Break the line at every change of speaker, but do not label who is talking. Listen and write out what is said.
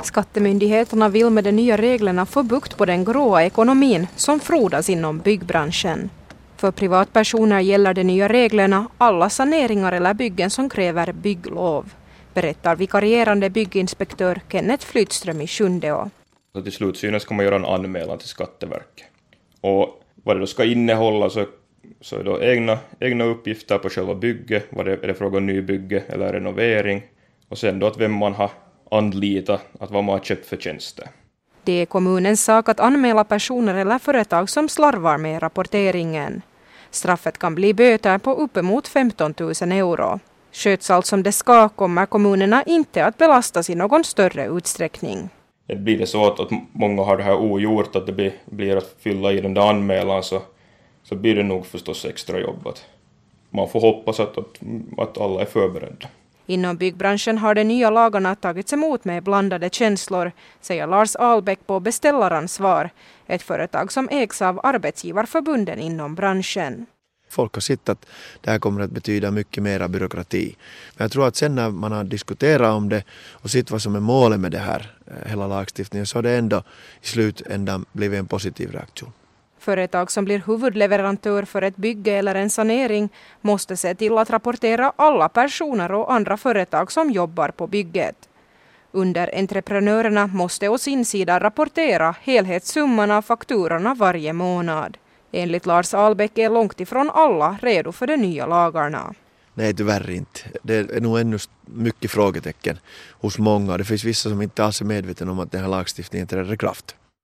Skattemyndigheterna vill med de nya reglerna få bukt på den gråa ekonomin som frodas inom byggbranschen. För privatpersoner gäller de nya reglerna alla saneringar eller byggen som kräver bygglov, berättar vikarierande bygginspektör Kenneth Flytström i Sjundeå.
Så till slut synes kan man göra en anmälan till Skatteverket. Och vad det då ska innehålla så är då egna uppgifter på själva bygget, vad är det fråga om nybygge eller renovering, och sen då att vem man har anlitat, att vad man har köpt för tjänster.
Det är kommunens sak att anmäla personer eller företag som slarvar med rapporteringen. Straffet kan bli böter på uppemot 15 000 euro. Sköts allt som det ska kommer kommunerna inte att belastas i någon större utsträckning.
Det blir det så att många har det här ogjort, att det blir att fylla i den där anmälan, så blir det nog förstås extra jobbat. Man får hoppas att alla är förberedda.
Inom byggbranschen har de nya lagarna tagits emot med blandade känslor, säger Lars Ahlbäck på Beställaransvar, ett företag som ägs av arbetsgivarförbunden inom branschen.
Folk har sett att det här kommer att betyda mycket mer byråkrati. Men jag tror att sen när man har diskuterat om det och sett vad som är målet med det här, hela lagstiftningen, så har det ändå i slutändan blivit en positiv reaktion.
Företag som blir huvudleverantör för ett bygge eller en sanering måste se till att rapportera alla personer och andra företag som jobbar på bygget. Underentreprenörerna måste å sin sida rapportera helhetssumman av fakturorna varje månad. Enligt Lars Ahlbäck är långt ifrån alla redo för de nya lagarna.
Nej, tyvärr inte. Det är nog ännu mycket frågetecken hos många. Det finns vissa som inte alls är medvetna om att den här lagstiftningen träder i kraft.